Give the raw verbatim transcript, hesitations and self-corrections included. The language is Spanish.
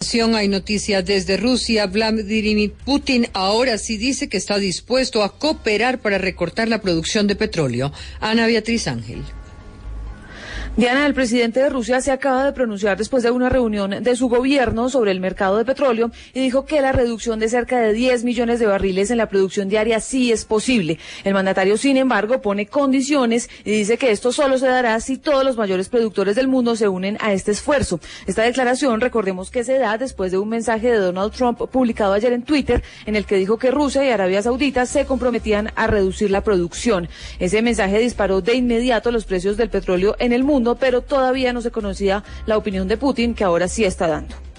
información, hay noticias desde Rusia. Vladimir Putin ahora sí dice que está dispuesto a cooperar para recortar la producción de petróleo. Ana Beatriz Ángel. Diana, el presidente de Rusia se acaba de pronunciar después de una reunión de su gobierno sobre el mercado de petróleo y dijo que la reducción de cerca de diez millones de barriles en la producción diaria sí es posible. El mandatario, sin embargo, pone condiciones y dice que esto solo se dará si todos los mayores productores del mundo se unen a este esfuerzo. Esta declaración, recordemos que se da después de un mensaje de Donald Trump publicado ayer en Twitter en el que dijo que Rusia y Arabia Saudita se comprometían a reducir la producción. Ese mensaje disparó de inmediato los precios del petróleo en el mundo, pero todavía no se conocía la opinión de Putin, que ahora sí está dando.